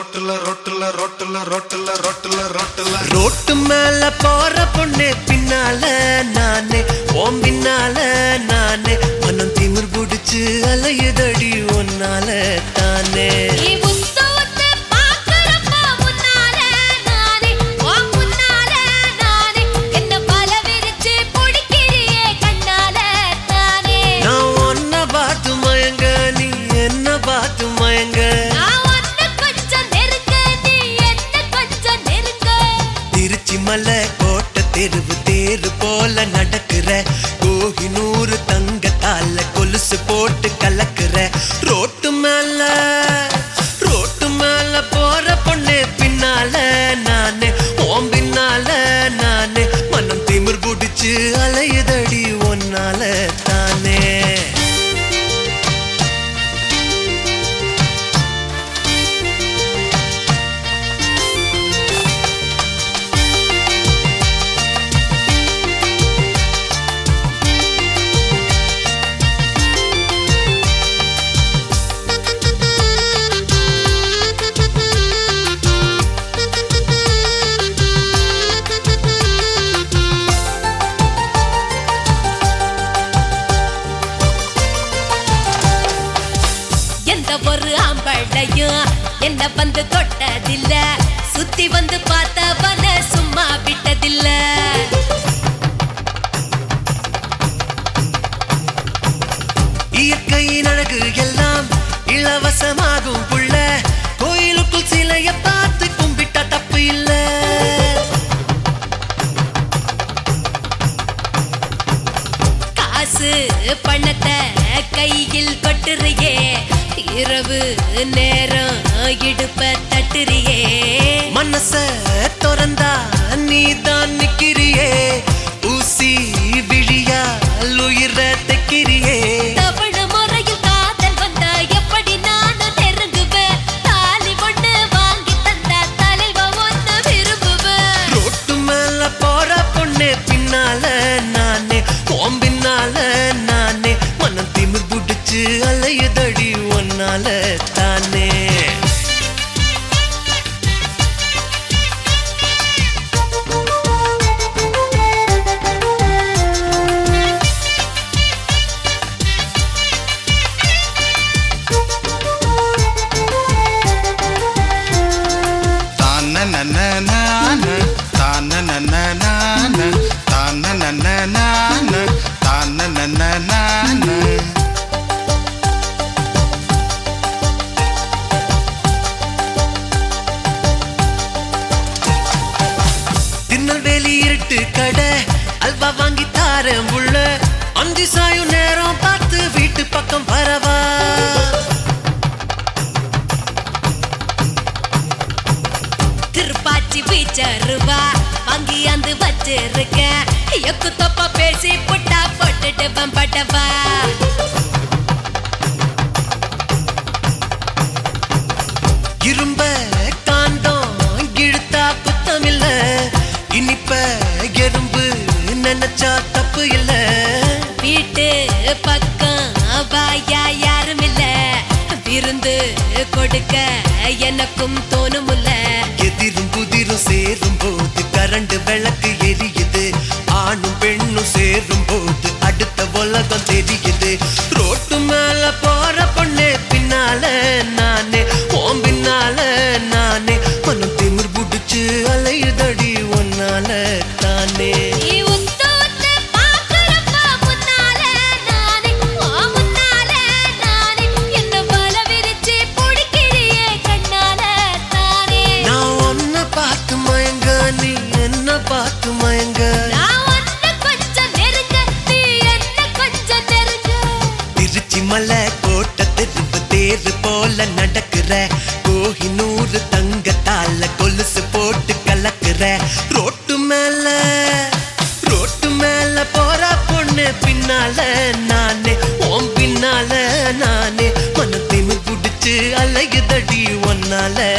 road மேல போற பொண்ணு பின்னால நானே ஓம் பின்னால நானே மனம் திமிர் புடிச்சு அலையுதடி ஒன்னால தானே மலை கோட்டை தெருவு தேரு போல நடக்கிற கோஹினூர் தங்கத்தால கொலுசு போட்டு கலக்குற ரோட்டு மேல போற பொண்ணு பின்னால நானே ஓம் பின்னால நானே மனம் திமிர் புடிச்சு அலையுதடி ஒன்னால தானே ஒரு ஆம்பளையும் என்ன வந்து தொட்டதில்ல சுத்தி வந்து பார்த்தவன சும்மா விட்டதில்ல இயற்கையின் அழகு எல்லாம் இலவசமாகும் புள்ள கோயிலுக்குள் சிலைய பார்த்து கும்பிட்டா தப்பு இல்ல காசு பணத்தை கையில் கொட்டுறியே இரவு நேரம் இடுப்ப தட்டுறியே மனச திறந்தா நீதான் நிக்கிறியே ஊசி விழியா உயிர தைக்கிறியே தவண முறையில் காதல் வந்தா எப்படி நானும் நெருங்குவேன் தாலி ஒண்ணு வாங்கி தந்தா தலைவ ஒண்ணு விரும்புவேன் ரோட்டு மேல போற பொண்ணு பின்னால நானே ஓம் பின்னால நானே மனம் திமிர் புடிச்சு அலையுதடி ஒன்னால தானே திருநெல்வேலி இருட்டு கடை அல்வா வாங்கி தாரேன் உள்ள அஞ்சு சாயும் நேரம் பார்த்து வீட்டு பக்கம் வரவா திருப்பாச்சி பீச்சருவா வாங்கி அந்த வச்சிருக்க எக்கு தொப்பா பேசி புட்டா போட்டுட்டு பம்பட்டவா இரும்ப காந்தம் இழுத்தா குத்தம் இல்ல இனிப்ப எறும்பு நினைச்சா தப்பு இல்ல வீட்டு பக்கம் வாயா யாரும் இல்ல விருந்து கொடுக்க எனக்கும் தோணுமுல்ல எதிரும் புதிரும் சேரும் போது கரண்டு விளக்கு எரியுது ஆணும் பெண்ணும் சேரும் போது அடுத்த உலகம் தெரியுது ரோட்டு மேல போற பொண்ணு பின்னால நானே ஓம் பின்னால நானே மனம் திமிர் புடிச்சு அலையுதடி ஒன்னால தானே மலை கோட்டை தெருவு தேரு போல நடக்கிற கோஹினூர் தங்கத்தால கொலுசு போட்டு கலக்குற ரோட்டு மேல போற பொண்ணு பின்னால நானே ஓம் பின்னால நானே மனத்திமு புடிச்சு அலையுதடி ஒன்னால